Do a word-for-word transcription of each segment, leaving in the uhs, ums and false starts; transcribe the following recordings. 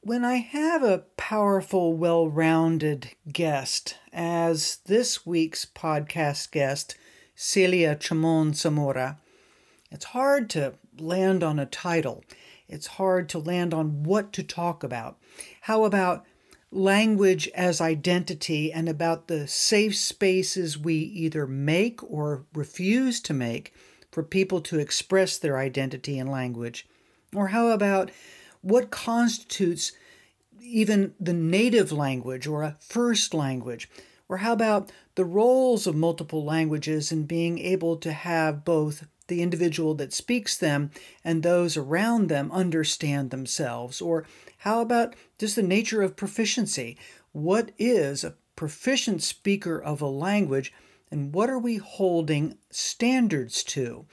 When I have a powerful, well-rounded guest, as this week's podcast guest, Celia Chamon Zamora, it's hard to land on a title. It's hard to land on what to talk about. How about language as identity and about the safe spaces we either make or refuse to make for people to express their identity in language? Or how about what constitutes even the native language or a first language? Or how about the roles of multiple languages and being able to have both the individual that speaks them and those around them understand themselves? Or how about just the nature of proficiency? What is a proficient speaker of a language, and what are we holding standards to?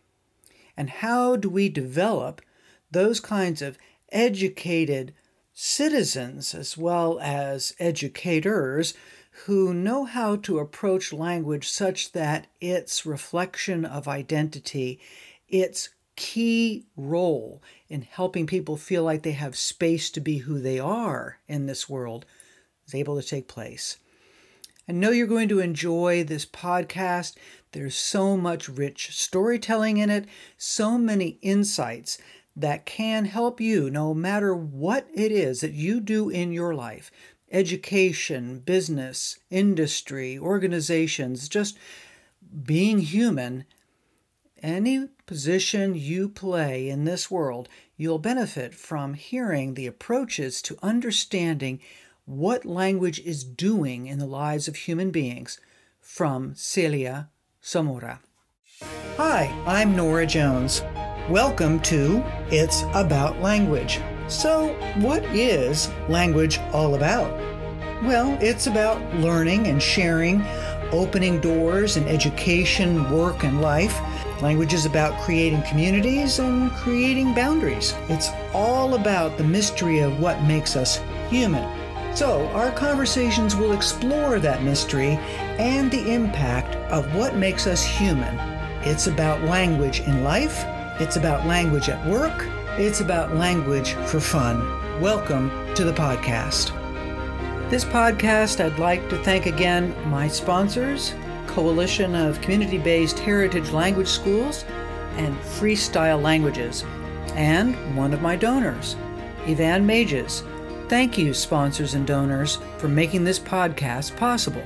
And how do we develop those kinds of educated citizens as well as educators who know how to approach language such that its reflection of identity, its key role in helping people feel like they have space to be who they are in this world, is able to take place? I know you're going to enjoy this podcast. There's so much rich storytelling in it, so many insights that can help you no matter what it is that you do in your life. Education, business, industry, organizations, just being human. Any position you play in this world, you'll benefit from hearing the approaches to understanding what language is doing in the lives of human beings from Celia Zamora. Hi, I'm Nora Jones. Welcome to It's About Language. So, what is language all about? Well, it's about learning and sharing, opening doors in education, work, and life. Language is about creating communities and creating boundaries. It's all about the mystery of what makes us human. So, our conversations will explore that mystery and the impact of what makes us human. It's about language in life. It's about language at work. It's about language for fun. Welcome to the podcast. This podcast, I'd like to thank again my sponsors, Coalition of Community-Based Heritage Language Schools and Freestyle Languages, and one of my donors, Ivan Mages. Thank you, sponsors and donors, for making this podcast possible.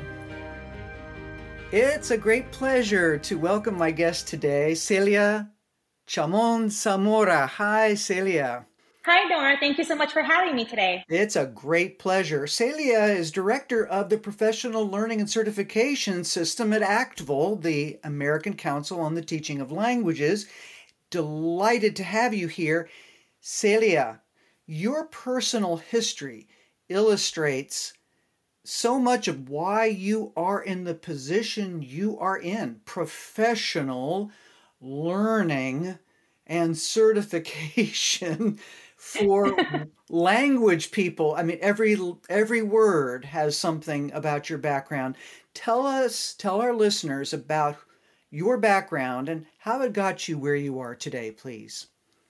It's a great pleasure to welcome my guest today, Celia Chamon Zamora. Hi, Celia. Hi, Nora. Thank you so much for having me today. It's a great pleasure. Celia is director of the Professional Learning and Certification System at ACTVL, the American Council on the Teaching of Languages. Delighted to have you here. Celia, your personal history illustrates so much of why you are in the position you are in. Professional learning and certification for language people. I mean, every every word has something about your background. Tell us, tell our listeners about your background and how it got you where you are today, please.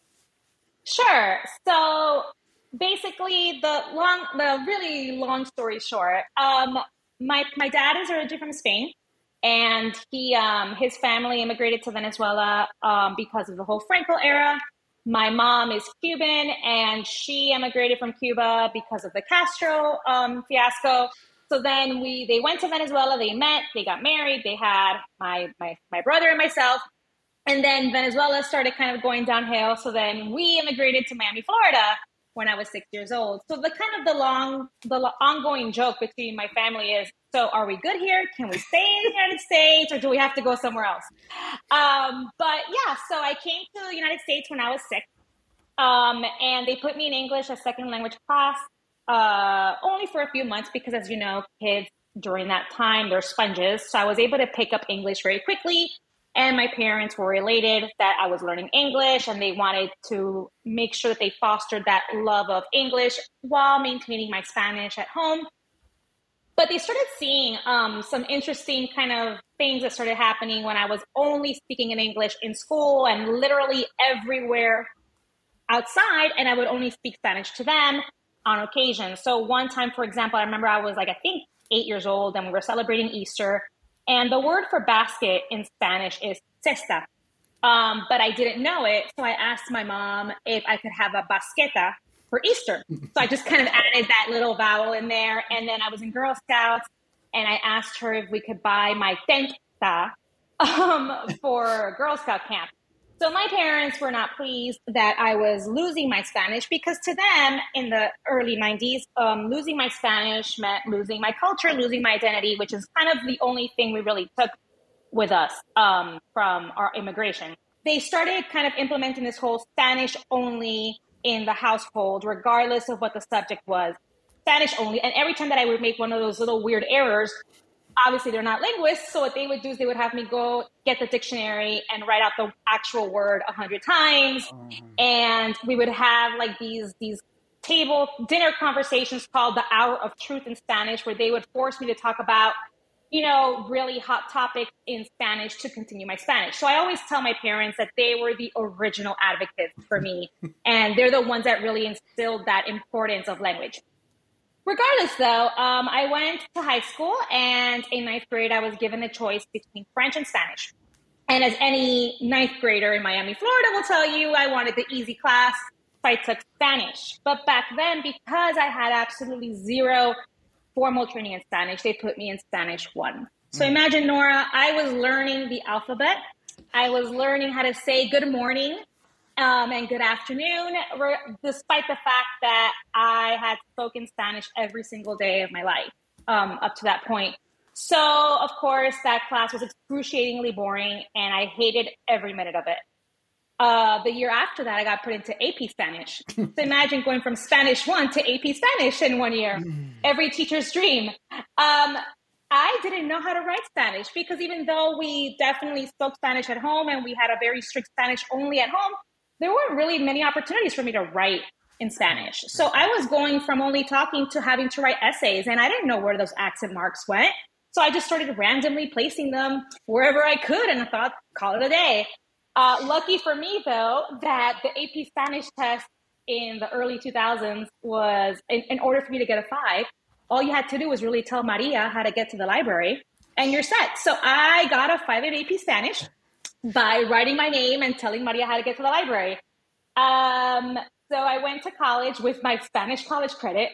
Sure. So basically, the long, the really long story short, um, my my dad is originally from Spain. And he, um, his family immigrated to Venezuela um, because of the whole Franco era. My mom is Cuban, and she immigrated from Cuba because of the Castro um, fiasco. So then we, they went to Venezuela. They met. They got married. They had my my my brother and myself. And then Venezuela started kind of going downhill. So then we immigrated to Miami, Florida, when I was six years old. So the kind of the long, the ongoing joke between my family is, so are we good here? Can we stay in the United States, or do we have to go somewhere else? Um, but yeah, so I came to the United States when I was six, um, and they put me in English as second language class, uh, only for a few months because, as you know, kids during that time, they're sponges. So I was able to pick up English very quickly. And my parents were elated that I was learning English, and they wanted to make sure that they fostered that love of English while maintaining my Spanish at home. But they started seeing um, some interesting kind of things that started happening when I was only speaking in English in school and literally everywhere outside, and I would only speak Spanish to them. on occasion. So one time, for example, I remember I was like, I think eight years old and we were celebrating Easter. And the word for basket in Spanish is cesta. Um, but I didn't know it. So I asked my mom if I could have a basqueta for Easter. So I just kind of added that little vowel in there. And then I was in Girl Scouts and I asked her if we could buy my tenta um, for Girl Scout camp. So my parents were not pleased that I was losing my Spanish because to them in the early nineties, um, losing my Spanish meant losing my culture, losing my identity, which is kind of the only thing we really took with us um, from our immigration. They started kind of implementing this whole Spanish only in the household, regardless of what the subject was, Spanish only. And every time that I would make one of those little weird errors, obviously they're not linguists. So what they would do is they would have me go get the dictionary and write out the actual word a hundred times. Mm-hmm. And we would have like these, these table dinner conversations called the Hour of Truth in Spanish, where they would force me to talk about, you know, really hot topics in Spanish to continue my Spanish. So I always tell my parents that they were the original advocates for me. And they're the ones that really instilled that importance of language. Regardless, though, um, I went to high school, and in ninth grade, I was given the choice between French and Spanish. And as any ninth grader in Miami, Florida will tell you, I wanted the easy class, so I took Spanish. But back then, because I had absolutely zero formal training in Spanish, they put me in Spanish one. So mm. imagine, Nora, I was learning the alphabet. I was learning how to say good morning um, and good afternoon, despite the fact that I had spoken Spanish every single day of my life um, up to that point. So, of course, that class was excruciatingly boring, and I hated every minute of it. Uh, the year after that, I got put into A P Spanish. So imagine going from Spanish one to A P Spanish in one year. Every teacher's dream. Um, I didn't know how to write Spanish because even though we definitely spoke Spanish at home and we had a very strict Spanish only at home, there weren't really many opportunities for me to write in Spanish. So I was going from only talking to having to write essays, and I didn't know where those accent marks went. So I just started randomly placing them wherever I could, and I thought, call it a day. Uh, lucky for me, though, that the A P Spanish test in the early two thousands was, in, in order for me to get a five, all you had to do was really tell Maria how to get to the library, and you're set. So I got a five in A P Spanish by writing my name and telling Maria how to get to the library. Um, so I went to college with my Spanish college credit.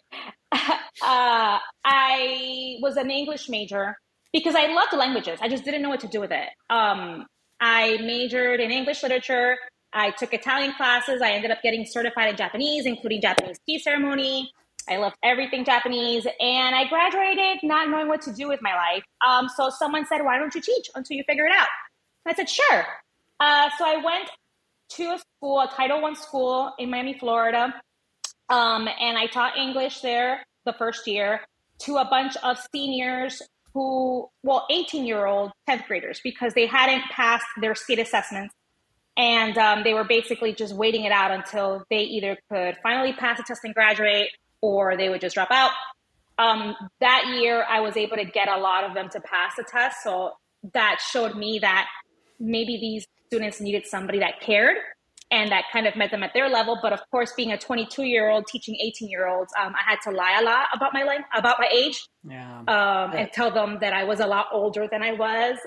uh, I was an English major because I loved languages. I just didn't know what to do with it. Um, I majored in English literature. I took Italian classes. I ended up getting certified in Japanese, including Japanese tea ceremony. I loved everything Japanese. And I graduated not knowing what to do with my life. Um, so someone said, why don't you teach until you figure it out? I said, sure. Uh, so I went to a school, a Title One school in Miami, Florida. Um, and I taught English there the first year to a bunch of seniors who, well, eighteen-year-old tenth graders, because they hadn't passed their state assessments. And um, they were basically just waiting it out until they either could finally pass the test and graduate, or they would just drop out. Um, that year, I was able to get a lot of them to pass the test. So that showed me that maybe these students needed somebody that cared and that kind of met them at their level. But of course, being a twenty-two-year-old teaching eighteen-year-olds, um, I had to lie a lot about my life, about my age, yeah. um, and tell them that I was a lot older than I was.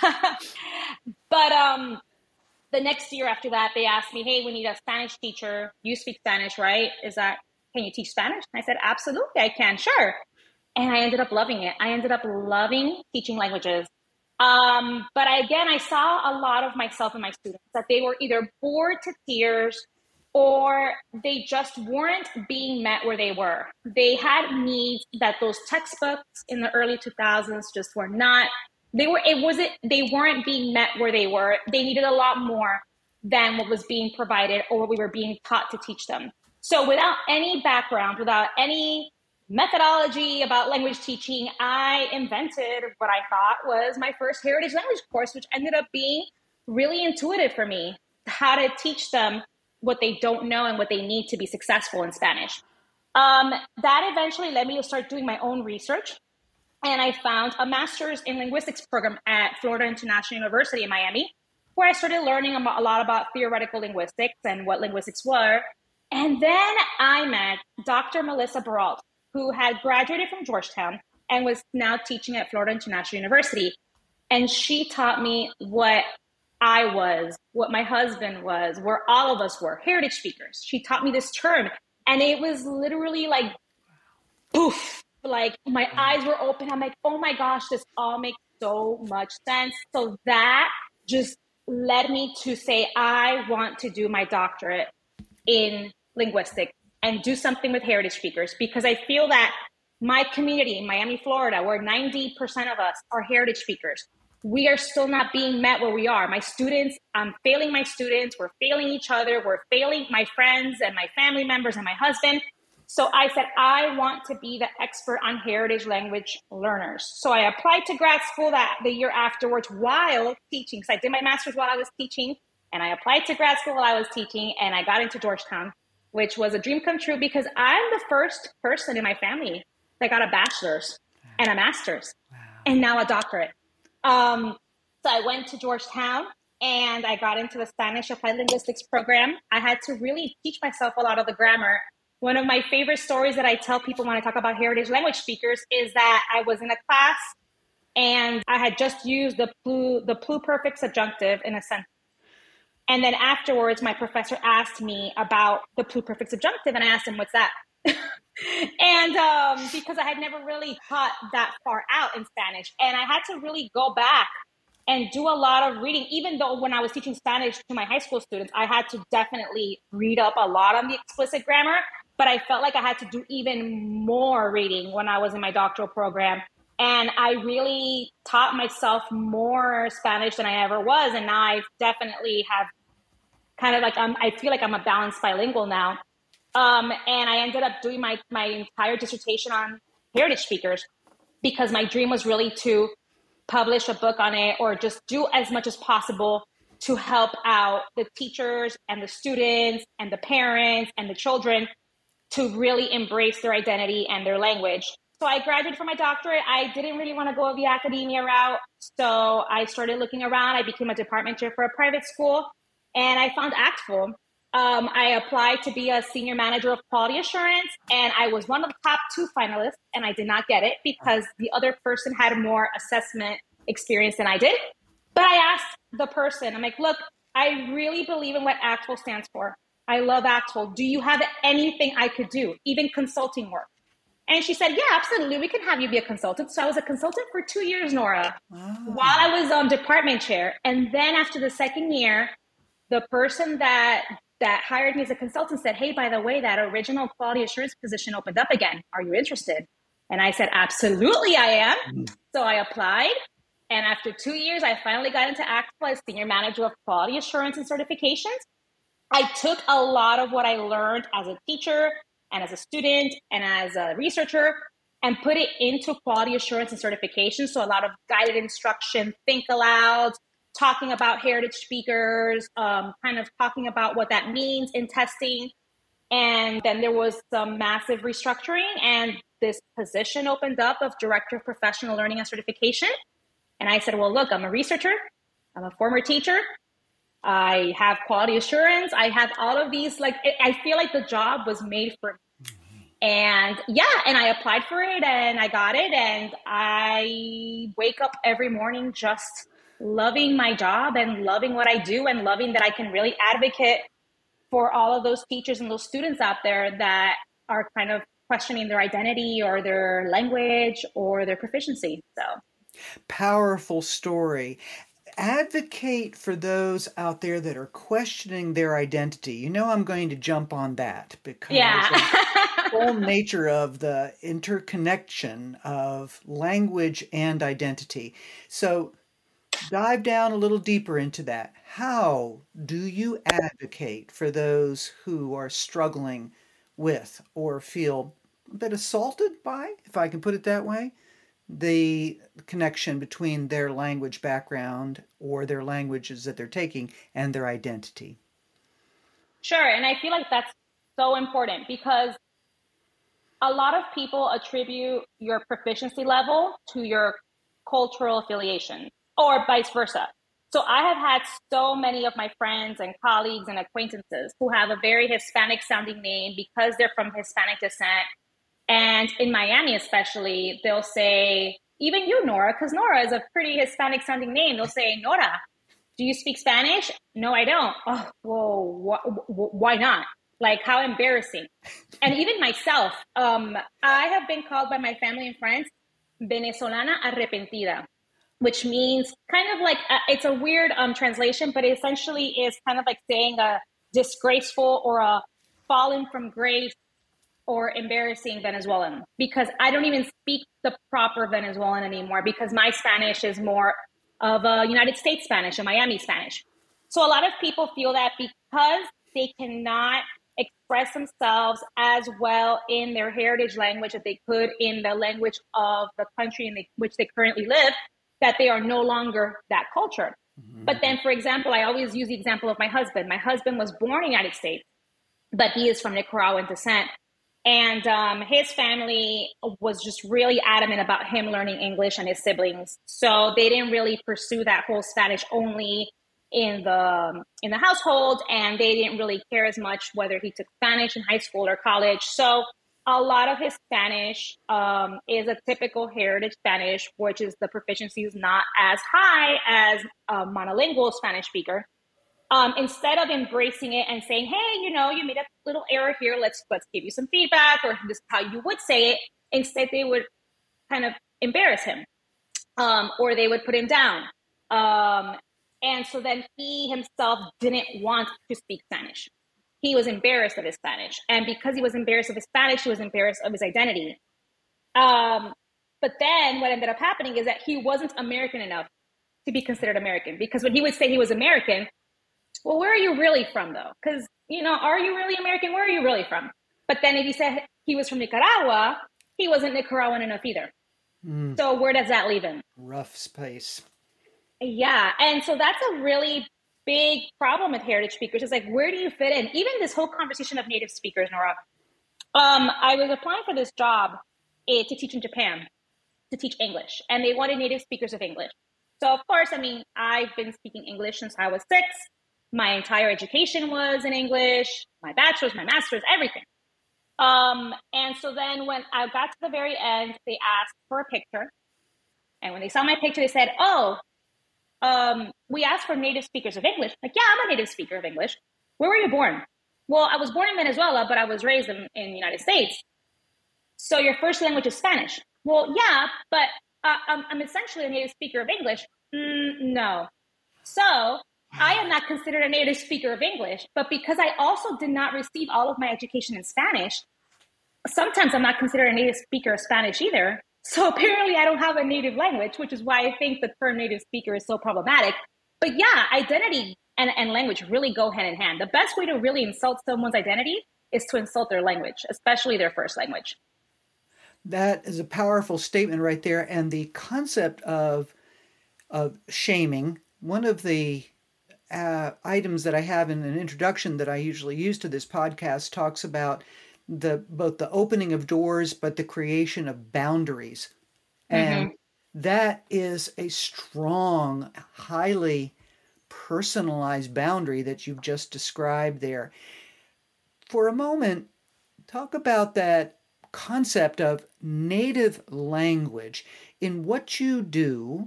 But um, the next year after that, they asked me, hey, we need a Spanish teacher. You speak Spanish, right? Is that, can you teach Spanish? And I said, absolutely, I can, sure. And I ended up loving it. I ended up loving teaching languages. Um, but I, again, I saw a lot of myself in my students, that they were either bored to tears or they just weren't being met where they were. They had needs that those textbooks in the early two thousands just were not, they were, it wasn't, they weren't being met where they were. They needed a lot more than what was being provided or what we were being taught to teach them. So without any background, without any methodology about language teaching, I invented what I thought was my first heritage language course, which ended up being really intuitive for me, how to teach them what they don't know and what they need to be successful in Spanish. Um, that eventually led me to start doing my own research. And I found a master's in linguistics program at Florida International University in Miami, where I started learning a lot about theoretical linguistics and what linguistics were. And then I met Doctor Melissa Baralt, who had graduated from Georgetown and was now teaching at Florida International University. And she taught me what I was, what my husband was, where all of us were, heritage speakers. She taught me this term. And it was literally like, poof, like my eyes were open. I'm like, oh my gosh, this all makes so much sense. So that just led me to say, I want to do my doctorate in linguistics and do something with heritage speakers, because I feel that my community in Miami, Florida, where ninety percent of us are heritage speakers, we are still not being met where we are. My students, I'm failing my students, we're failing each other, we're failing my friends and my family members and my husband. So I said, I want to be the expert on heritage language learners. So I applied to grad school that the year afterwards while teaching. So I did my master's while I was teaching, and I applied to grad school while I was teaching, and I got into Georgetown, which was a dream come true because I'm the first person in my family that got a bachelor's and a master's wow. and now a doctorate. Um, so I went to Georgetown and I got into the Spanish Applied Linguistics program. I had to really teach myself a lot of the grammar. One of my favorite stories that I tell people when I talk about heritage language speakers is that I was in a class and I had just used the plu, the pluperfect subjunctive in a sentence. And then afterwards, my professor asked me about the pluperfect subjunctive, and I asked him, what's that? and um, because I had never really taught that far out in Spanish, and I had to really go back and do a lot of reading, even though when I was teaching Spanish to my high school students, I had to definitely read up a lot on the explicit grammar, but I felt like I had to do even more reading when I was in my doctoral program. And I really taught myself more Spanish than I ever was. And now I definitely have kind of like, um, I feel like I'm a balanced bilingual now. Um, and I ended up doing my, my entire dissertation on heritage speakers because my dream was really to publish a book on it or just do as much as possible to help out the teachers and the students and the parents and the children to really embrace their identity and their language. So I graduated from my doctorate. I didn't really want to go the academia route. So I started looking around. I became a department chair for a private school and I found ACTFL. Um, I applied to be a senior manager of quality assurance and I was one of the top two finalists and I did not get it because the other person had more assessment experience than I did. But I asked the person, I'm like, look, I really believe in what ACTFL stands for. I love ACTFL. Do you have anything I could do, even consulting work? And she said, yeah, absolutely. We can have you be a consultant. So I was a consultant for two years, Nora, oh. while I was um, department chair. And then after the second year, the person that that hired me as a consultant said, hey, by the way, that original quality assurance position opened up again. Are you interested? And I said, absolutely, I am. Mm. So I applied. And after two years, I finally got into ACTFL as senior manager of quality assurance and certifications. I took a lot of what I learned as a teacher and as a student and as a researcher and put it into quality assurance and certification. So a lot of guided instruction, think aloud, talking about heritage speakers, um, kind of talking about what that means in testing. And then there was some massive restructuring and this position opened up of Director of Professional Learning and Certification. And I said, well, look, I'm a researcher. I'm a former teacher. I have quality assurance. I have all of these, like, I feel like the job was made for me. And yeah, and I applied for it and I got it. And I wake up every morning just loving my job and loving what I do and loving that I can really advocate for all of those teachers and those students out there that are kind of questioning their identity or their language or their proficiency. So powerful story. Advocate for those out there that are questioning their identity. You know, I'm going to jump on that because yeah. of the whole nature of the interconnection of language and identity. So dive down a little deeper into that. How do you advocate for those who are struggling with or feel a bit assaulted by, if I can put it that way, the connection between their language background or their languages that they're taking and their identity? Sure. And I feel like that's so important because a lot of people attribute your proficiency level to your cultural affiliation or vice versa. So I have had so many of my friends and colleagues and acquaintances who have a very Hispanic sounding name because they're from Hispanic descent. And in Miami, especially, they'll say, even you, Nora, because Nora is a pretty Hispanic sounding name. They'll say, Nora, do you speak Spanish? No, I don't. Oh, whoa, wh- wh- why not? Like, how embarrassing. And even myself, um, I have been called by my family and friends Venezolana arrepentida, which means kind of like, uh, it's a weird um, translation, but it essentially is kind of like saying a disgraceful or a fallen from grace or embarrassing Venezuelan, because I don't even speak the proper Venezuelan anymore because my Spanish is more of a United States Spanish, a Miami Spanish. So a lot of people feel that because they cannot express themselves as well in their heritage language that they could in the language of the country in the, which they currently live, that they are no longer that culture. Mm-hmm. But then, for example, I always use the example of my husband. My husband was born in the United States, but he is from Nicaraguan descent. And um, his family was just really adamant about him learning English and his siblings. So they didn't really pursue that whole Spanish only in the in the household, and they didn't really care as much whether he took Spanish in high school or college. So a lot of his Spanish um, is a typical heritage Spanish, which is the proficiency is not as high as a monolingual Spanish speaker. Um, instead of embracing it and saying, hey, you know, you made a little error here, let's let's give you some feedback, or this is how you would say it, instead they would kind of embarrass him, um, or they would put him down. Um, and so then he himself didn't want to speak Spanish. He was embarrassed of his Spanish. And because he was embarrassed of his Spanish, he was embarrassed of his identity. Um, but then what ended up happening is that he wasn't American enough to be considered American, because when he would say he was American, well, where are you really from, though? Because, you know, are you really American? Where are you really from? But then if he said he was from Nicaragua, he wasn't Nicaraguan enough either. Mm. So where does that leave him? Rough space. Yeah. And so that's a really big problem with heritage speakers. It's like, where do you fit in? Even this whole conversation of native speakers, Nora. Um, I was applying for this job eh, to teach in Japan, to teach English. And they wanted native speakers of English. So, of course, I mean, I've been speaking English since I was six. My entire education was in English, my bachelor's, my master's, everything. Um, and so then when I got to the very end, they asked for a picture. And when they saw my picture, they said, oh, um, we asked for native speakers of English. Like, yeah, I'm a native speaker of English. Where were you born? Well, I was born in Venezuela, but I was raised in, in the United States. So your first language is Spanish. Well, yeah, but uh, I'm, I'm essentially a native speaker of English. Mm, no. So I am not considered a native speaker of English, but because I also did not receive all of my education in Spanish, sometimes I'm not considered a native speaker of Spanish either. So apparently I don't have a native language, which is why I think the term native speaker is so problematic. But yeah, identity and, and language really go hand in hand. The best way to really insult someone's identity is to insult their language, especially their first language. That is a powerful statement right there. And the concept of, of shaming, one of the Uh, items that I have in an introduction that I usually use to this podcast talks about the both the opening of doors, but the creation of boundaries. And mm-hmm. that is a strong, highly personalized boundary that you've just described there. For a moment, talk about that concept of native language in what you do,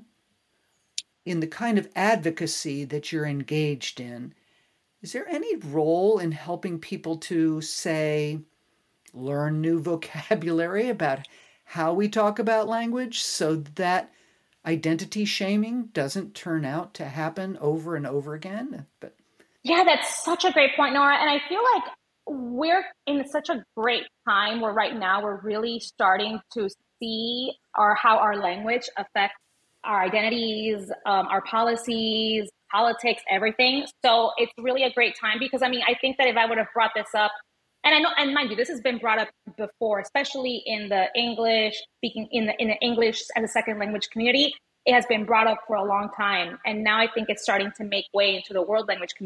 in the kind of advocacy that you're engaged in. Is there any role in helping people to, say, learn new vocabulary about how we talk about language so that identity shaming doesn't turn out to happen over and over again? But yeah, that's such a great point, Nora. And I feel like we're in such a great time where right now we're really starting to see our how our language affects our identities, um, our policies, politics, everything. So it's really a great time because, I mean, I think that if I would have brought this up, and I know, and mind you, this has been brought up before, especially in the English speaking, in the in the English as a second language community, it has been brought up for a long time. And now I think it's starting to make way into the world language community.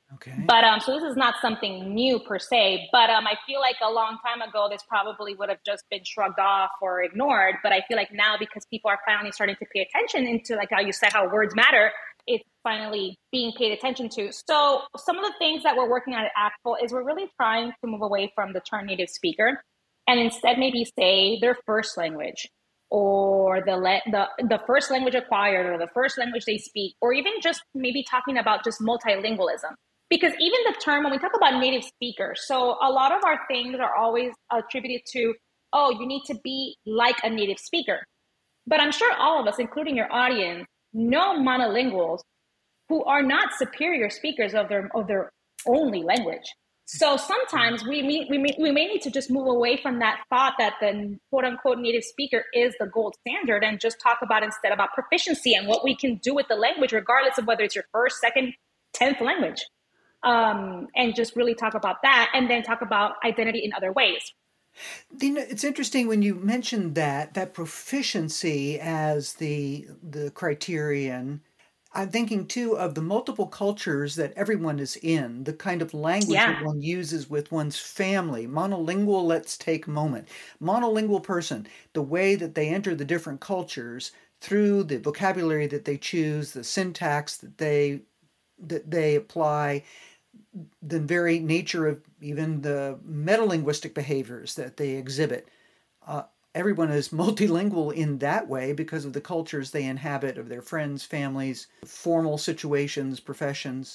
Okay. But um, so this is not something new per se, but um, I feel like a long time ago, this probably would have just been shrugged off or ignored. But I feel like now, because people are finally starting to pay attention into, like how you said, how words matter, it's finally being paid attention to. So some of the things that we're working on at ACTFL is we're really trying to move away from the term native speaker and instead maybe say their first language, or the, le- the the first language acquired, or the first language they speak, or even just maybe talking about just multilingualism. Because even the term, when we talk about native speakers, so a lot of our things are always attributed to, oh, you need to be like a native speaker. But I'm sure all of us, including your audience, know monolinguals who are not superior speakers of their of their only language. So sometimes we may, we may, we may need to just move away from that thought that the quote unquote native speaker is the gold standard, and just talk about instead about proficiency and what we can do with the language, regardless of whether it's your first, second, tenth language. Um, and just really talk about that, and then talk about identity in other ways. You know, it's interesting when you mentioned that that proficiency as the the criterion. I'm thinking too of the multiple cultures that everyone is in, the kind of language that Yeah. one uses with one's family. Monolingual, let's take a moment. Monolingual person, the way that they enter the different cultures through the vocabulary that they choose, the syntax that they that they apply, the very nature of even the metalinguistic behaviors that they exhibit. Uh, everyone is multilingual in that way because of the cultures they inhabit, of their friends, families, formal situations, professions.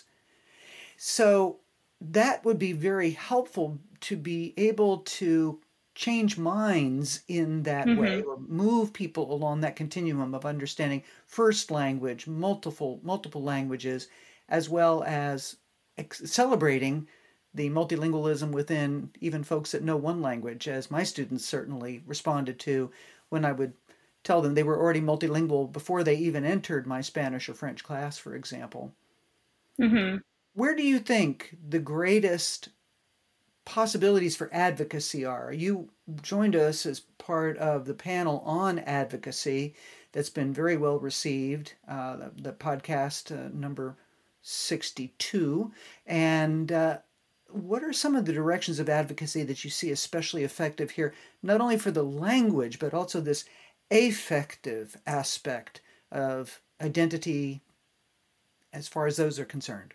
So that would be very helpful to be able to change minds in that way, Mm-hmm. or move people along that continuum of understanding first language, multiple multiple languages, as well as ex- celebrating the multilingualism within even folks that know one language, as my students certainly responded to when I would tell them they were already multilingual before they even entered my Spanish or French class, for example. Mm-hmm. Where do you think the greatest possibilities for advocacy are? You joined us as part of the panel on advocacy that's been very well received, uh, the, the podcast uh, number sixty-two. And uh, what are some of the directions of advocacy that you see especially effective here, not only for the language, but also this affective aspect of identity as far as those are concerned?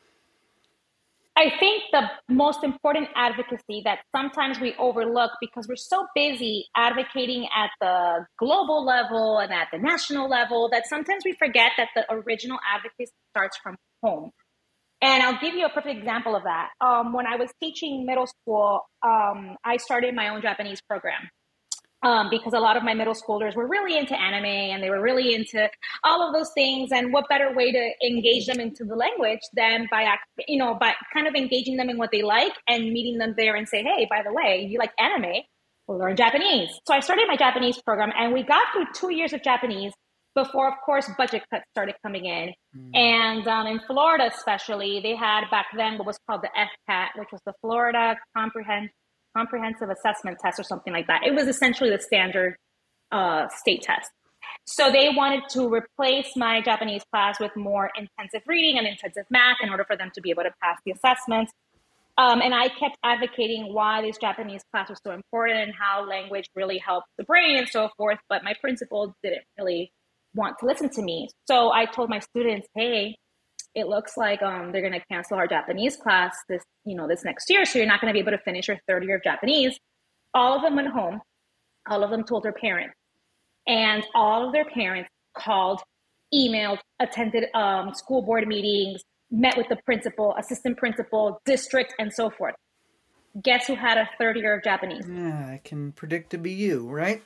I think the most important advocacy that sometimes we overlook because we're so busy advocating at the global level and at the national level, that sometimes we forget that the original advocacy starts from home. And I'll give you a perfect example of that. Um, when I was teaching middle school, um, I started my own Japanese program. Um, because a lot of my middle schoolers were really into anime, and they were really into all of those things. And what better way to engage them into the language than by, you know, by kind of engaging them in what they like and meeting them there and say, hey, by the way, you like anime? We'll learn Japanese. So I started my Japanese program, and we got through two years of Japanese before, of course, budget cuts started coming in. Mm. And um, in Florida, especially, they had back then what was called the F C A T, which was the Florida Comprehend comprehensive assessment test or something like that. It was essentially the standard uh, state test. So they wanted to replace my Japanese class with more intensive reading and intensive math in order for them to be able to pass the assessments. Um, and I kept advocating why this Japanese class was so important and how language really helps the brain and so forth. But my principal didn't really want to listen to me. So I told my students, hey, it looks like um, they're going to cancel our Japanese class this, you know, this next year. So you're not going to be able to finish your third year of Japanese. All of them went home. All of them told their parents, and all of their parents called, emailed, attended um, school board meetings, met with the principal, assistant principal, district, and so forth. Guess who had a third year of Japanese? Yeah, I can predict to be you, right?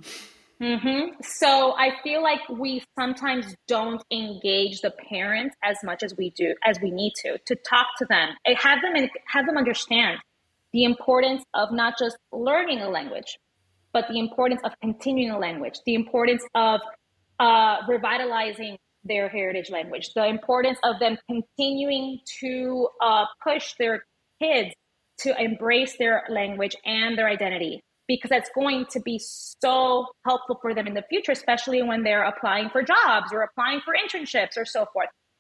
Mm-hmm. So I feel like we sometimes don't engage the parents as much as we do, as we need to, to talk to them and have them and have them understand the importance of not just learning a language, but the importance of continuing a language, the importance of uh, revitalizing their heritage language, the importance of them continuing to uh, push their kids to embrace their language and their identity, because that's going to be so helpful for them in the future, especially when they're applying for jobs or applying for internships or so forth.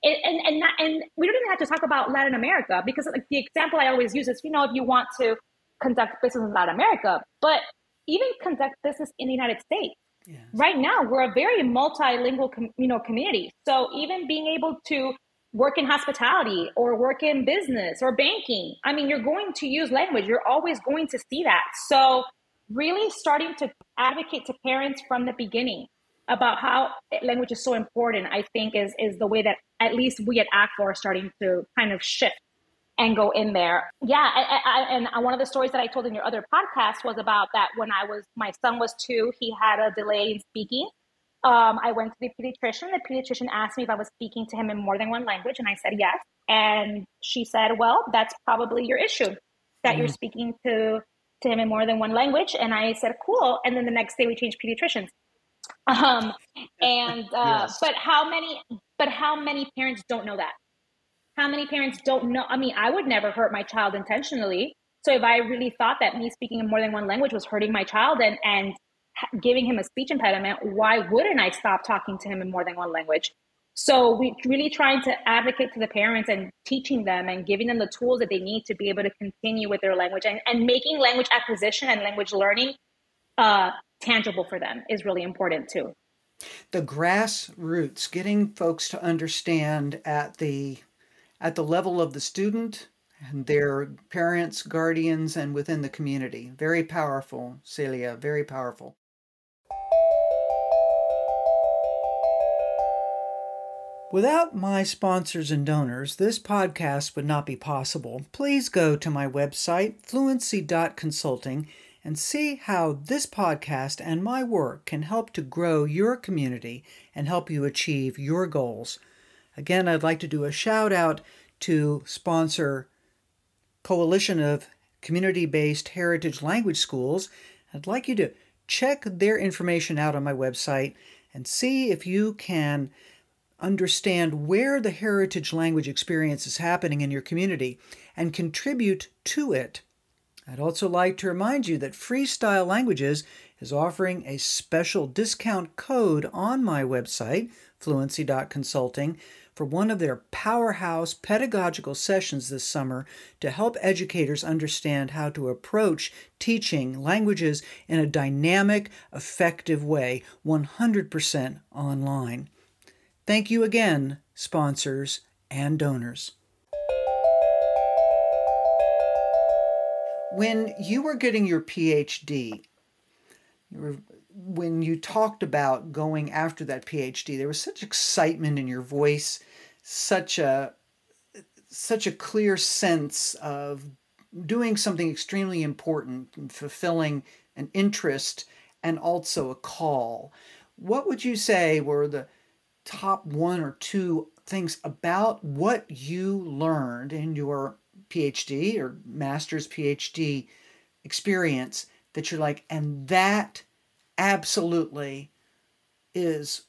it, and and not, and we don't even have to talk about Latin America, because like the example I always use is, you know, if you want to conduct business in Latin America, but even conduct business in the United States. Yes. Right now, we're a very multilingual, com- you know, community. So even being able to work in hospitality or work in business or banking, I mean, you're going to use language. You're always going to see that. So really starting to advocate to parents from the beginning about how language is so important, I think is, is the way that at least we at A C F A are starting to kind of shift and go in there. Yeah, I, I, and one of the stories that I told in your other podcast was about that when I was, my son was two, he had a delay in speaking. Um, I went to the pediatrician. The pediatrician asked me if I was speaking to him in more than one language, and I said yes. And she said, well, that's probably your issue, that mm. you're speaking to, to him in more than one language. And I said, cool. And then the next day we changed pediatricians. Um, and uh, yes. but how many, but how many parents don't know that? How many parents don't know? I mean, I would never hurt my child intentionally. So if I really thought that me speaking in more than one language was hurting my child and, and giving him a speech impediment, why wouldn't I stop talking to him in more than one language? So we really trying to advocate to the parents and teaching them and giving them the tools that they need to be able to continue with their language, and, and making language acquisition and language learning uh, tangible for them is really important too. The grassroots, getting folks to understand at the at the level of the student and their parents, guardians, and within the community. Very powerful, Celia, very powerful. Without my sponsors and donors, this podcast would not be possible. Please go to my website, fluency dot consulting, and see how this podcast and my work can help to grow your community and help you achieve your goals. Again, I'd like to do a shout out to sponsor Coalition of Community-Based Heritage Language Schools. I'd like you to check their information out on my website and see if you can understand where the heritage language experience is happening in your community and contribute to it. I'd also like to remind you that Freestyle Languages is offering a special discount code on my website, fluency dot consulting, for one of their powerhouse pedagogical sessions this summer to help educators understand how to approach teaching languages in a dynamic, effective way, one hundred percent online. Thank you again, sponsors and donors. When you were getting your P H D, you were, when you talked about going after that P H D, there was such excitement in your voice, such a such a clear sense of doing something extremely important and fulfilling an interest and also a call. What would you say were the top one or two things about what you learned in your P H D or master's P H D experience that you're like, and that absolutely is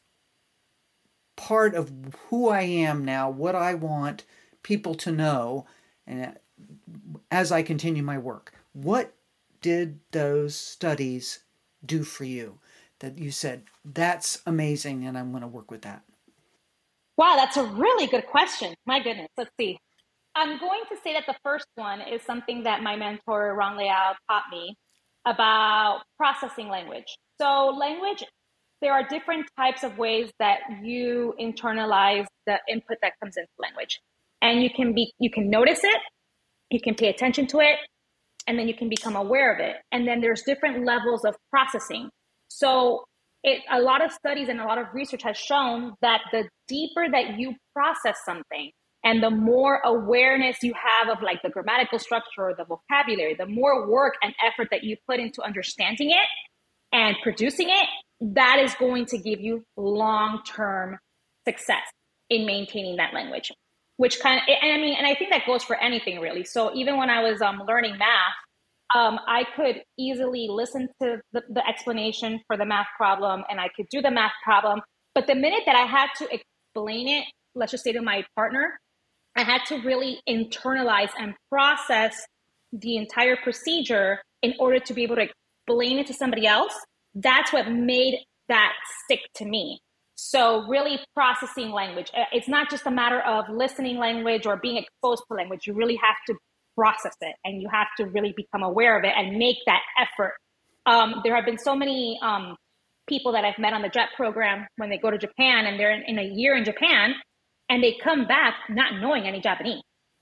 part of who I am now, what I want people to know, and as I continue my work? What did those studies do for you that you said, that's amazing and I'm going to work with that? Wow, that's a really good question. My goodness. Let's see. I'm going to say that the first one is something that my mentor, Ron Leal, taught me about processing language. So language, there are different types of ways that you internalize the input that comes into language. And you can be, you can notice it, you can pay attention to it, and then you can become aware of it. And then there's different levels of processing. So it, a lot of studies and a lot of research has shown that the deeper that you process something, and the more awareness you have of like the grammatical structure or the vocabulary, the more work and effort that you put into understanding it and producing it, that is going to give you long-term success in maintaining that language. Which kind of, and I mean, and I think that goes for anything really. So even when I was um, learning math, um, I could easily listen to the, the explanation for the math problem, and I could do the math problem. But the minute that I had to explain it, let's just say to my partner, I had to really internalize and process the entire procedure in order to be able to explain it to somebody else. That's what made that stick to me. So really processing language. It's not just a matter of listening language or being exposed to language. You really have to process it, and you have to really become aware of it and make that effort. Um, there have been so many um, people that I've met on the J E T program when they go to Japan and they're in, in a year in Japan and they come back not knowing any Japanese.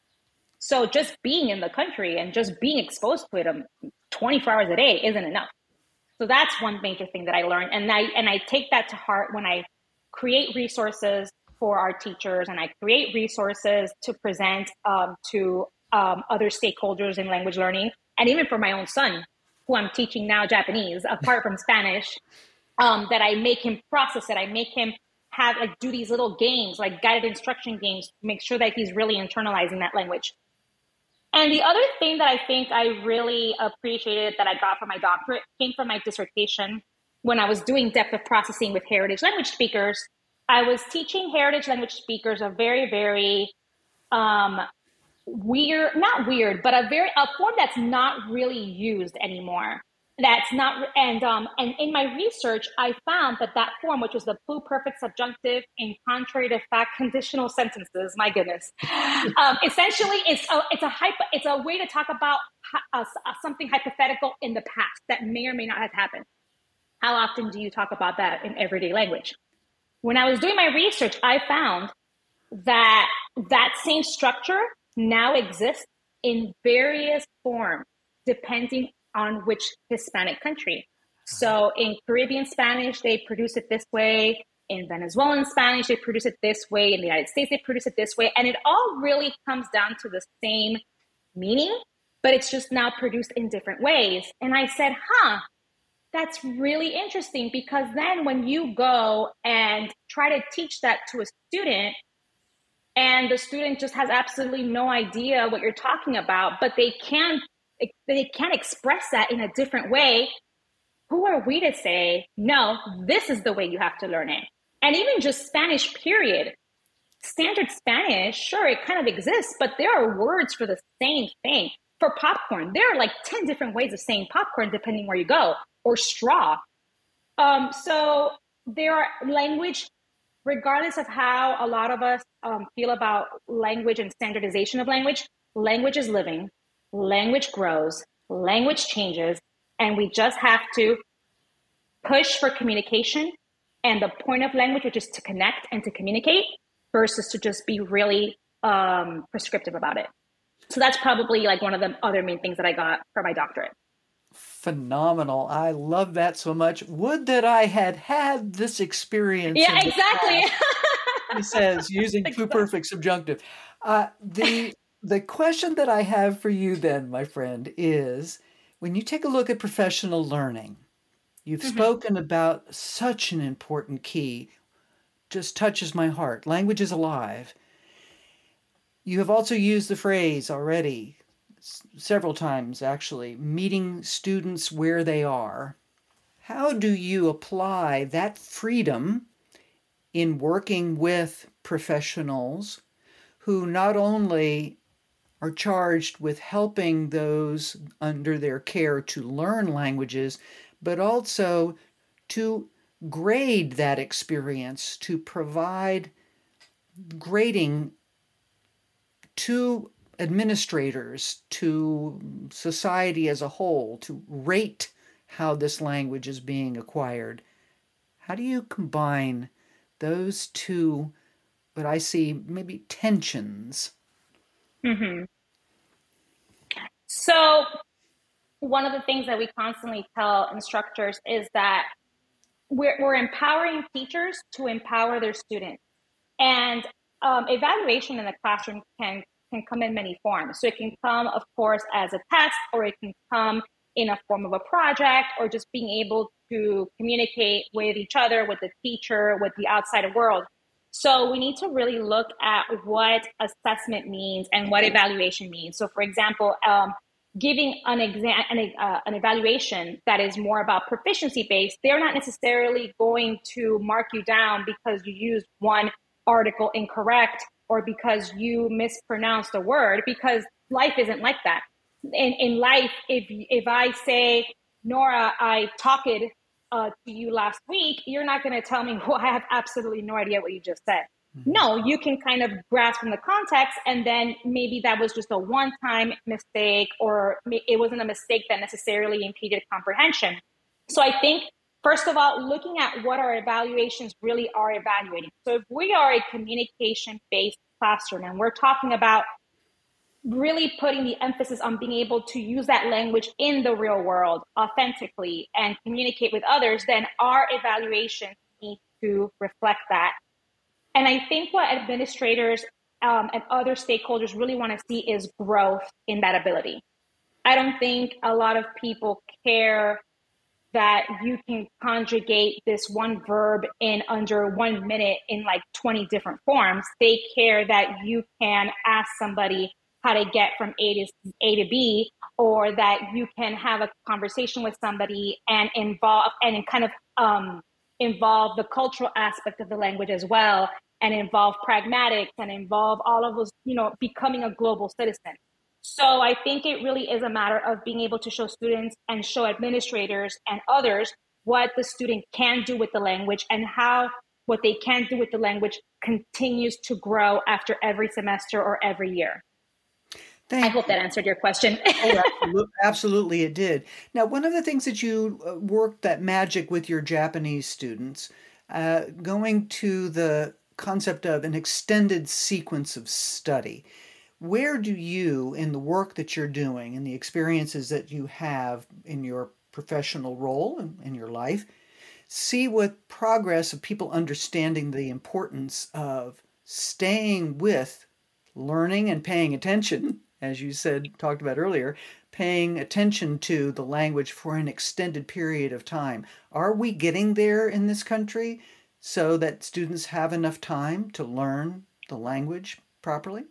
So just being in the country and just being exposed to it um, twenty-four hours a day isn't enough. So that's one major thing that I learned. And I, and I take that to heart when I create resources for our teachers, and I create resources to present um, to um, other stakeholders in language learning, and even for my own son, who I'm teaching now Japanese, apart from Spanish, um, that I make him process it. I make him have like do these little games, like guided instruction games, to make sure that he's really internalizing that language. And the other thing that I think I really appreciated that I got from my doctorate came from my dissertation. When I was doing depth of processing with heritage language speakers, I was teaching heritage language speakers a very, very um, weird, not weird, but a very a form that's not really used anymore. That's not, and um, and in my research, I found that that form, which was the pluperfect subjunctive in contrary to fact conditional sentences, my goodness, um, essentially it's a it's a hypo, it's a way to talk about a, a, something hypothetical in the past that may or may not have happened. How often do you talk about that in everyday language? When I was doing my research, I found that that same structure now exists in various forms, depending on which Hispanic country. So in Caribbean Spanish, they produce it this way. In Venezuelan Spanish, they produce it this way. In the United States, they produce it this way. And it all really comes down to the same meaning, but it's just now produced in different ways. And I said, huh, that's really interesting, because then when you go and try to teach that to a student, and the student just has absolutely no idea what you're talking about, but they can they can't express that in a different way, who are we to say, no, this is the way you have to learn it? And even just Spanish, period. Standard Spanish, sure, it kind of exists, but there are words for the same thing. For popcorn, there are like ten different ways of saying popcorn, depending where you go, or straw. Um, so there are language, regardless of how a lot of us um, feel about language and standardization of language, language is living. Language grows, language changes, and we just have to push for communication and the point of language, which is to connect and to communicate, versus to just be really um, prescriptive about it. So that's probably like one of the other main things that I got for my doctorate. Phenomenal. I love that so much. Would that I had had this experience. Yeah, exactly. He says, using pluperfect subjunctive. Uh, the The question that I have for you then, my friend, is when you take a look at professional learning, you've mm-hmm. spoken about such an important key, just touches my heart. Language is alive. You have also used the phrase already, s- several times actually, meeting students where they are. How do you apply that freedom in working with professionals who not only are charged with helping those under their care to learn languages, but also to grade that experience, to provide grading to administrators, to society as a whole, to rate how this language is being acquired? How do you combine those two, what I see maybe tensions? Mm-hmm. So one of the things that we constantly tell instructors is that we're, we're empowering teachers to empower their students. And um, evaluation in the classroom can, can come in many forms. So it can come, of course, as a test, or it can come in a form of a project, or just being able to communicate with each other, with the teacher, with the outside world. So we need to really look at what assessment means and what evaluation means. So for example, um, giving an exam, an, uh, an evaluation that is more about proficiency based, they're not necessarily going to mark you down because you used one article incorrect or because you mispronounced a word, because life isn't like that. In, in life, if if I say, Nora, I talked uh, to you last week, you're not going to tell me, well, I have absolutely no idea what you just said. Mm-hmm. No, you can kind of grasp from the context, and then maybe that was just a one-time mistake, or it wasn't a mistake that necessarily impeded comprehension. So I think, first of all, looking at what our evaluations really are evaluating. So if we are a communication-based classroom and we're talking about really putting the emphasis on being able to use that language in the real world authentically and communicate with others, then our evaluations need to reflect that. And I think what administrators um, and other stakeholders really want to see is growth in that ability. I don't think a lot of people care that you can conjugate this one verb in under one minute in like twenty different forms. They care that you can ask somebody how to get from A to A to B, or that you can have a conversation with somebody and involve and kind of um, involve the cultural aspect of the language as well, and involve pragmatics and involve all of those, you know, becoming a global citizen. So I think it really is a matter of being able to show students and show administrators and others what the student can do with the language, and how what they can do with the language continues to grow after every semester or every year. Thank I hope that answered your question. Oh, absolutely, absolutely it did. Now, one of the things that you worked that magic with your Japanese students, uh, going to the concept of an extended sequence of study. Where do you, in the work that you're doing and the experiences that you have in your professional role and in your life, see what progress of people understanding the importance of staying with learning and paying attention, as you said, talked about earlier, paying attention to the language for an extended period of time? Are we getting there in this country so that students have enough time to learn the language properly?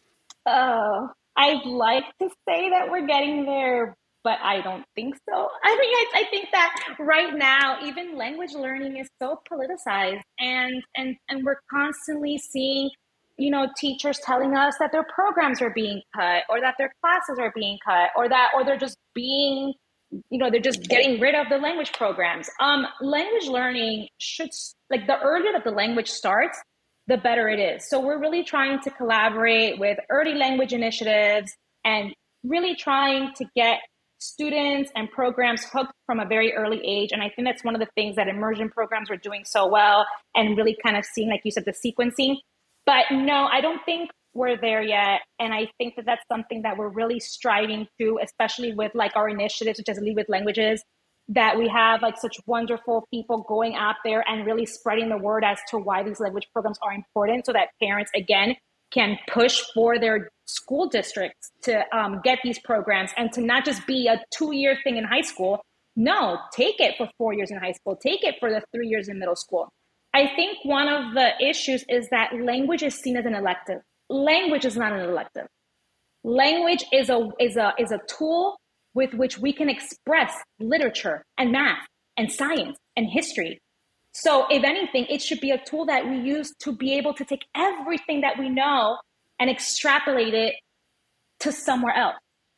Oh, I'd like to say that we're getting there, but I don't think so. I mean, I, I think that right now, even language learning is so politicized, and and and we're constantly seeing, you know, teachers telling us that their programs are being cut, or that their classes are being cut, or that, or they're just being, you know, they're just getting rid of the language programs. Um, language learning should, like, the earlier that the language starts, the better it is. So we're really trying to collaborate with early language initiatives and really trying to get students and programs hooked from a very early age. And I think that's one of the things that immersion programs are doing so well, and really kind of seeing, like you said, the sequencing. But no, I don't think we're there yet. And I think that that's something that we're really striving to, especially with like our initiatives, such as Lead with Languages, that we have like such wonderful people going out there and really spreading the word as to why these language programs are important, so that parents, again, can push for their school districts to um, get these programs, and to not just be a two-year thing in high school. No, take it for four years in high school. Take it for the three years in middle school. I think one of the issues is that language is seen as an elective. Language is not an elective. Language is a is a is a tool with which we can express literature and math and science and history. So if anything, it should be a tool that we use to be able to take everything that we know and extrapolate it to somewhere else.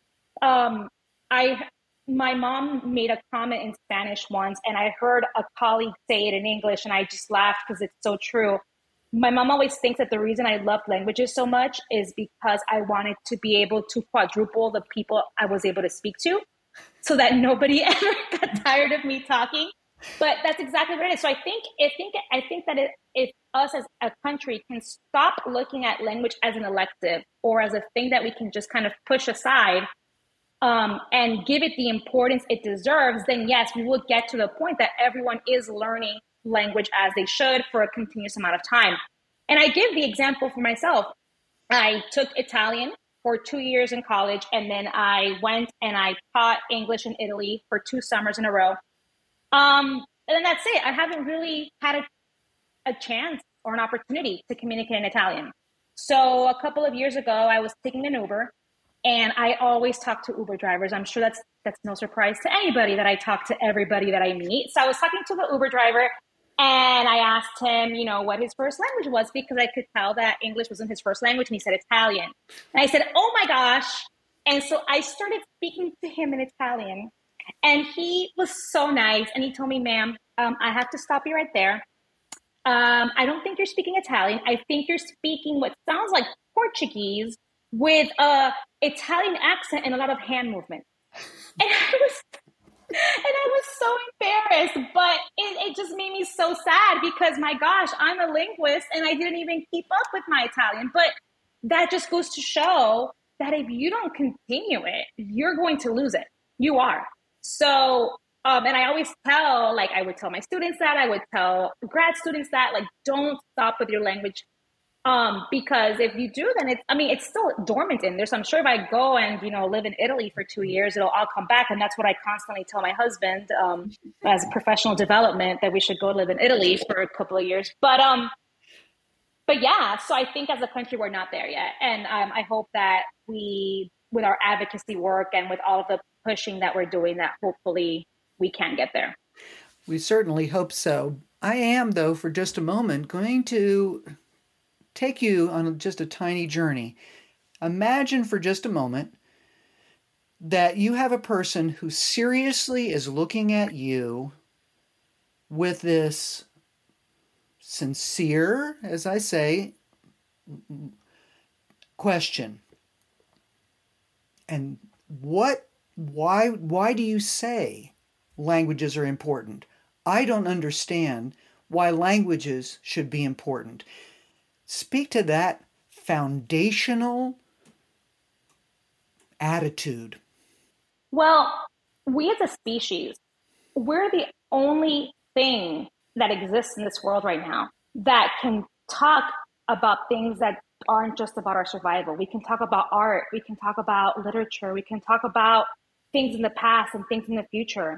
Um, I, my mom made a comment in Spanish once, and I heard a colleague say it in English, and I just laughed because it's so true. My mom always thinks that the reason I love languages so much is because I wanted to be able to quadruple the people I was able to speak to, so that nobody ever got tired of me talking. But that's exactly what it is. So I think, I think, I think that it, if us as a country can stop looking at language as an elective or as a thing that we can just kind of push aside, um, and give it the importance it deserves, then yes, we will get to the point that everyone is learning language as they should for a continuous amount of time. And I give the example for myself. I took Italian for two years in college, and then I went and I taught English in Italy for two summers in a row. Um, and then that's it. I haven't really had a, a chance or an opportunity to communicate in Italian. So a couple of years ago, I was taking an Uber, and I always talk to Uber drivers. I'm sure that's that's no surprise to anybody that I talk to everybody that I meet. So I was talking to the Uber driver, and I asked him, you know, what his first language was, because I could tell that English wasn't his first language, and he said Italian. And I said, oh my gosh. And so I started speaking to him in Italian. And he was so nice. And he told me, ma'am, um, I have to stop you right there. Um, I don't think you're speaking Italian. I think you're speaking what sounds like Portuguese with a Italian accent and a lot of hand movement. And I was and I was so embarrassed, but it, it just made me so sad because my gosh, I'm a linguist and I didn't even keep up with my Italian. But that just goes to show that if you don't continue it, you're going to lose it. You are. So, um, and I always tell, like, I would tell my students that, I would tell grad students that, like, don't stop with your language. Um, because if you do, then it's, I mean, it's still dormant in there. So I'm sure if I go and, you know, live in Italy for two years, it'll all come back. And that's what I constantly tell my husband, um, as a professional development, that we should go live in Italy for a couple of years. But, um, but yeah, so I think as a country, we're not there yet. And, um, I hope that we, with our advocacy work and with all of the pushing that we're doing, that hopefully we can get there. We certainly hope so. I am, though, for just a moment, going to take you on just a tiny journey. Imagine for just a moment that you have a person who seriously is looking at you with this sincere, as I say, question. And what, why, why do you say languages are important? I don't understand why languages should be important. Speak to that foundational attitude. Well, we as a species, we're the only thing that exists in this world right now that can talk about things that aren't just about our survival. We can talk about art, we can talk about literature, we can talk about things in the past and things in the future.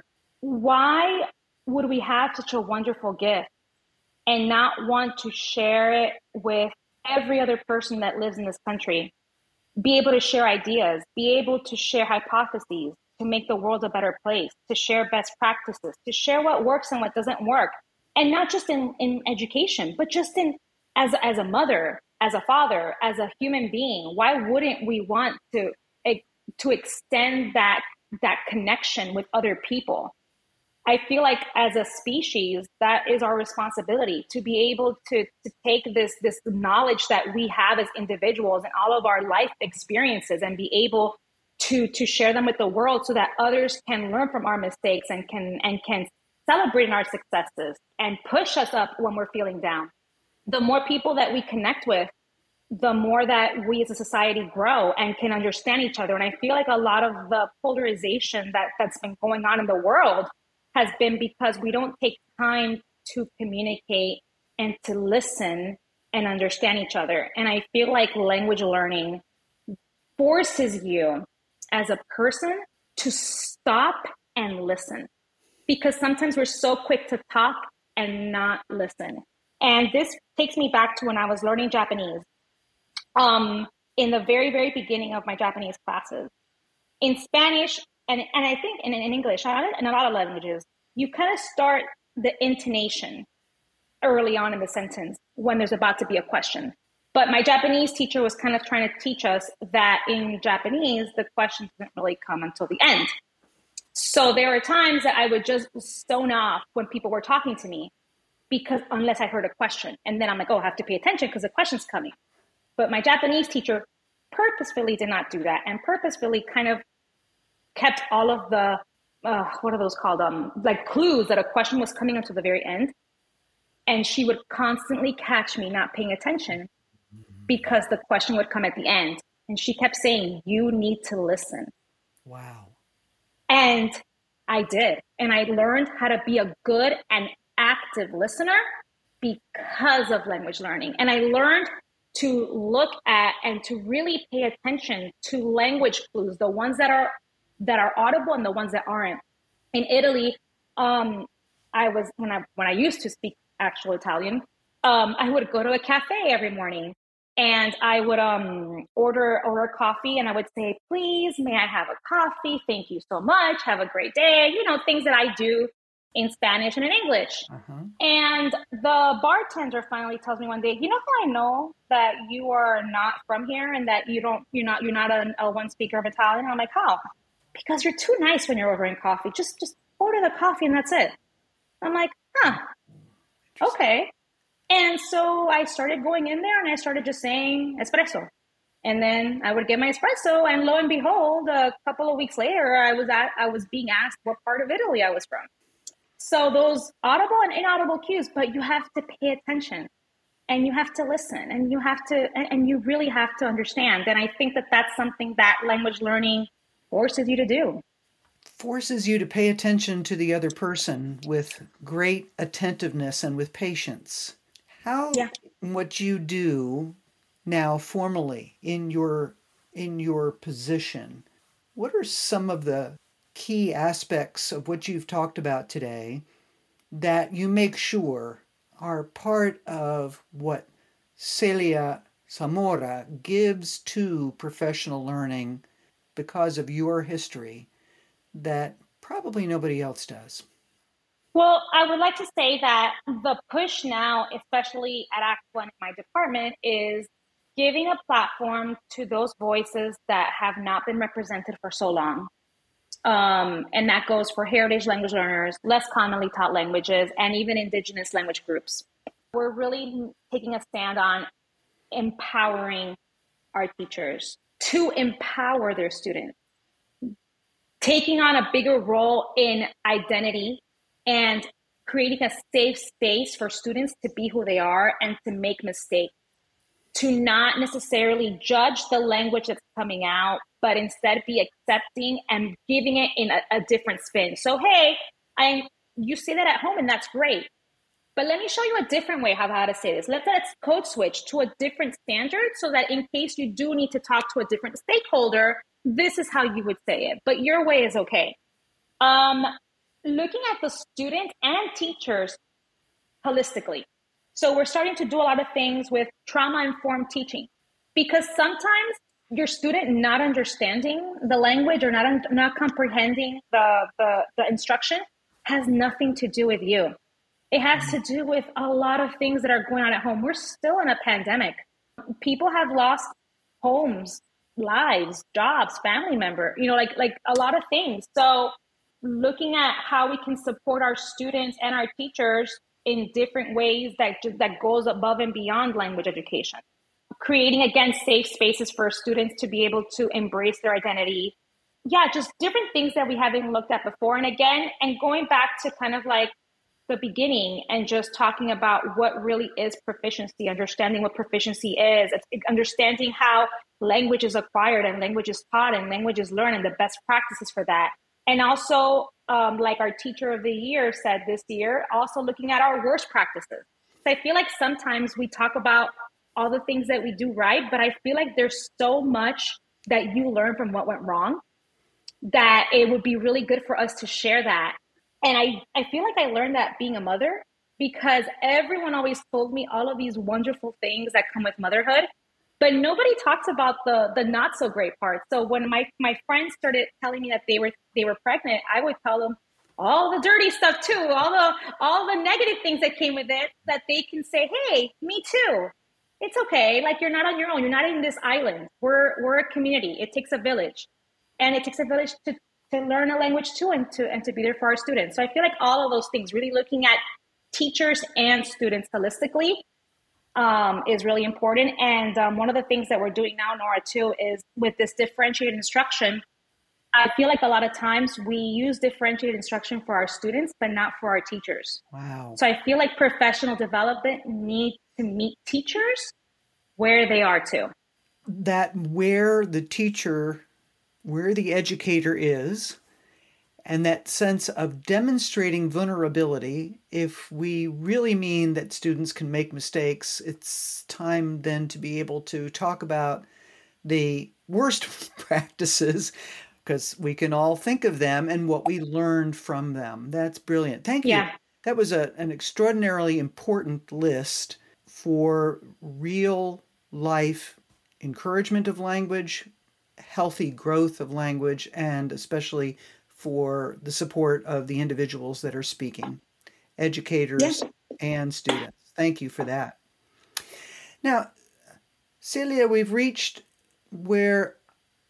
Why would we have such a wonderful gift and not want to share it with every other person that lives in this country? Be able to share ideas, be able to share hypotheses, to make the world a better place, to share best practices, to share what works and what doesn't work. And not just in, in education, but just in as, as a mother, as a father, as a human being. Why wouldn't we want to, to extend that, that connection with other people? I feel like as a species, that is our responsibility, to be able to, to take this, this knowledge that we have as individuals and all of our life experiences and be able to, to share them with the world so that others can learn from our mistakes and can, and can celebrate our successes and push us up when we're feeling down. The more people that we connect with, the more that we as a society grow and can understand each other. And I feel like a lot of the polarization that, that's been going on in the world has been because we don't take time to communicate and to listen and understand each other. And I feel like language learning forces you as a person to stop and listen, because sometimes we're so quick to talk and not listen. And this takes me back to when I was learning Japanese. Um, in the very, very beginning of my Japanese classes. In Spanish, and, and I think in, in English, in a lot of languages, you kind of start the intonation early on in the sentence when there's about to be a question. But my Japanese teacher was kind of trying to teach us that in Japanese, the question doesn't really come until the end. So there were times that I would just zone off when people were talking to me, because unless I heard a question, and then I'm like, oh, I have to pay attention because the question's coming. But my Japanese teacher purposefully did not do that, and purposefully kind of kept all of the, uh, what are those called? Um, like clues that a question was coming until the very end. And she would constantly catch me not paying attention because the question would come at the end. And she kept saying, you need to listen. Wow. And I did. And I learned how to be a good and active listener because of language learning. And I learned to look at and to really pay attention to language clues, the ones that are that are audible and the ones that aren't. In Italy, um, I was when I when I used to speak actual Italian, um, I would go to a cafe every morning and I would um, order order coffee, and I would say, please, may I have a coffee? Thank you so much. Have a great day. You know, things that I do in Spanish and in English. Uh-huh. And the bartender finally tells me one day, you know how I know that you are not from here and that you don't, you're not, you're not an L one speaker of Italian? I'm like, how? because you're too nice when you're ordering coffee. Just just order the coffee and that's it. I'm like, huh, okay. And so I started going in there and I started just saying espresso. And then I would get my espresso, and lo and behold, a couple of weeks later, I was at I was being asked what part of Italy I was from. So those audible and inaudible cues, but you have to pay attention, and you have to listen, and you have to, and you really have to understand. And I think that that's something that language learning forces you to do. Forces you to pay attention to the other person with great attentiveness and with patience. How Yeah. what you do now formally in your in your position, what are some of the key aspects of what you've talked about today that you make sure are part of what Celia Zamora gives to professional learning because of your history that probably nobody else does? Well, I would like to say that the push now, especially at Act One in my department, is giving a platform to those voices that have not been represented for so long. Um, and that goes for heritage language learners, less commonly taught languages, and even indigenous language groups. We're really taking a stand on empowering our teachers to empower their students, taking on a bigger role in identity and creating a safe space for students to be who they are and to make mistakes, to not necessarily judge the language that's coming out, but instead be accepting and giving it in a, a different spin. So, hey, I you say that at home and that's great, but let me show you a different way how, how to say this. Let's, let's code switch to a different standard so that in case you do need to talk to a different stakeholder, this is how you would say it, but your way is okay. Um, looking at the students and teachers holistically. So we're starting to do a lot of things with trauma-informed teaching, because sometimes your student not understanding the language or not not comprehending the, the, the instruction has nothing to do with you. It has to do with a lot of things that are going on at home. We're still in a pandemic. People have lost homes, lives, jobs, family member, you know, like like a lot of things. So looking at how we can support our students and our teachers in different ways that that goes above and beyond language education. Creating, again, safe spaces for students to be able to embrace their identity. Yeah, just different things that we haven't looked at before. And again, and going back to kind of like the beginning and just talking about what really is proficiency, understanding what proficiency is, understanding how language is acquired and language is taught and language is learned and the best practices for that. And also, um, like our teacher of the year said this year, also looking at our worst practices. So I feel like sometimes we talk about all the things that we do right, but I feel like there's so much that you learn from what went wrong that it would be really good for us to share that. And I, I feel like I learned that being a mother, because everyone always told me all of these wonderful things that come with motherhood, but nobody talks about the the not so great parts. So when my, my friends started telling me that they were they were pregnant, I would tell them all the dirty stuff too, all the all the negative things that came with it, that they can say, hey, me too. It's okay. Like, you're not on your own. You're not in this island. We're we're a community. It takes a village. And it takes a village to, to learn a language too, and to and to be there for our students. So I feel like all of those things, really looking at teachers and students holistically, um, is really important. And um, one of the things that we're doing now, Nora, too, is with this differentiated instruction, I feel like a lot of times we use differentiated instruction for our students, but not for our teachers. Wow. So I feel like professional development needs to meet teachers where they are too. That where the teacher, where the educator is, and that sense of demonstrating vulnerability. If we really mean that students can make mistakes, it's time then to be able to talk about the worst practices, because we can all think of them and what we learned from them. That's brilliant. Thank you. Yeah. That was a, an extraordinarily important list for real life encouragement of language, healthy growth of language, and especially for the support of the individuals that are speaking, educators Yes. and students. Thank you for that. Now, Celia, we've reached where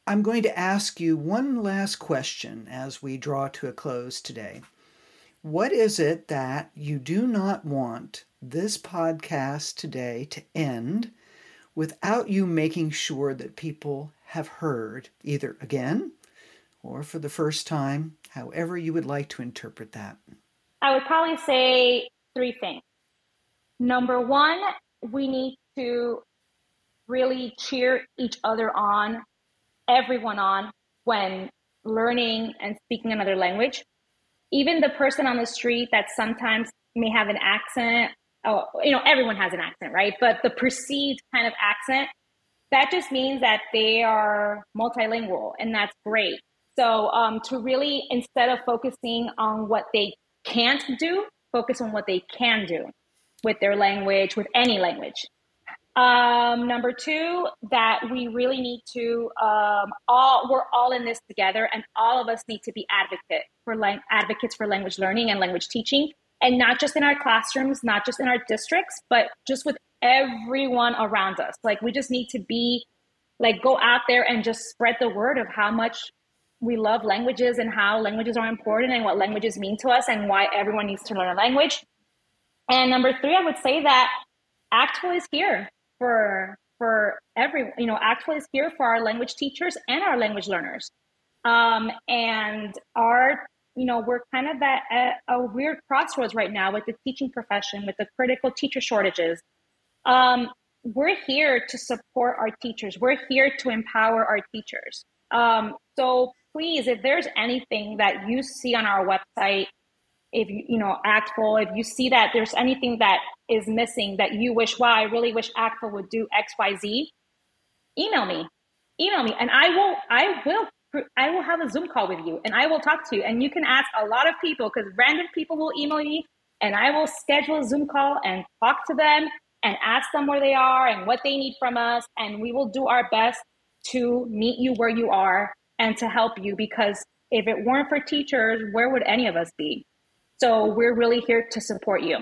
I'm going to ask you one last question as we draw to a close today. What is it that you do not want this podcast today to end without you making sure that people have heard, either again or for the first time, however you would like to interpret that? I would probably say three things. Number one, we need to really cheer each other on, everyone on, when learning and speaking another language. Even the person on the street that sometimes may have an accent, oh, you know, everyone has an accent, right? But the perceived kind of accent, that just means that they are multilingual, and that's great. So um, to really, instead of focusing on what they can't do, focus on what they can do with their language, with any language. Um, number two, that we really need to, um, all, we're all in this together, and all of us need to be advocate for lang- advocates for language learning and language teaching, and not just in our classrooms, not just in our districts, but just with everyone around us. Like, we just need to be, like, go out there and just spread the word of how much we love languages and how languages are important and what languages mean to us and why everyone needs to learn a language. And number three, I would say that ACTFL is here for for every, you know, ACTFL is here for our language teachers and our language learners. Um, and our, you know, we're kind of at, at a weird crossroads right now with the teaching profession, with the critical teacher shortages. Um, we're here to support our teachers. We're here to empower our teachers. Um, so please, if there's anything that you see on our website, if you, you know, ACTFL, if you see that there's anything that is missing that you wish, wow, I really wish ACTFL would do X, Y, Z, email me, email me. And I will, I will, I will have a Zoom call with you and I will talk to you. And you can ask a lot of people, because random people will email me, and I will schedule a Zoom call and talk to them and ask them where they are and what they need from us. And we will do our best to meet you where you are and to help you, because if it weren't for teachers, where would any of us be? So we're really here to support you.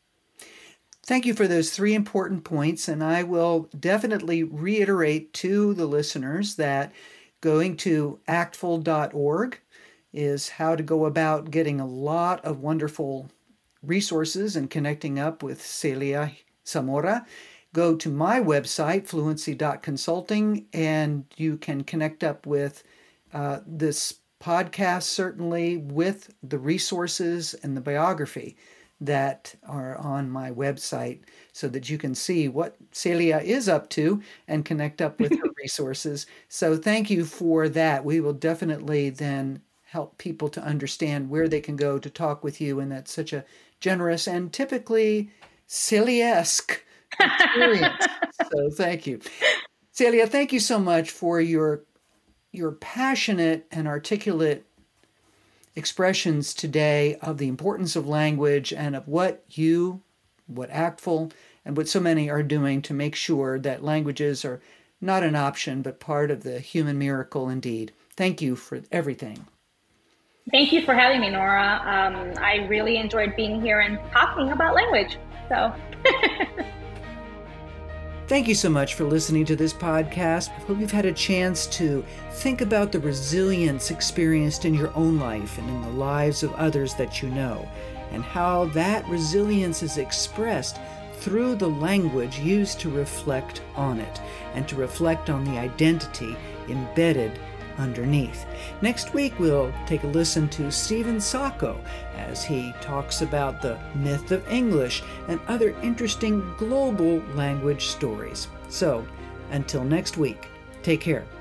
Thank you for those three important points. And I will definitely reiterate to the listeners that going to actfl dot org is how to go about getting a lot of wonderful resources and connecting up with Celia Zamora. Go to my website, fluency dot consulting, and you can connect up with uh, this podcast, certainly, with the resources and the biography that are on my website, so that you can see what Celia is up to and connect up with her resources. So thank you for that. We will definitely then help people to understand where they can go to talk with you, and that's such a generous and typically Celia-esque experience. So thank you. Celia, thank you so much for your your passionate and articulate expressions today of the importance of language and of what you, what ACTFL, and what so many are doing to make sure that languages are not an option, but part of the human miracle indeed. Thank you for everything. Thank you for having me, Nora. Um, I really enjoyed being here and talking about language. So... Thank you so much for listening to this podcast. I hope you've had a chance to think about the resilience experienced in your own life and in the lives of others that you know, and how that resilience is expressed through the language used to reflect on it and to reflect on the identity embedded underneath. Next week, we'll take a listen to Stephen Sacco as he talks about the myth of English and other interesting global language stories. So, until next week, take care.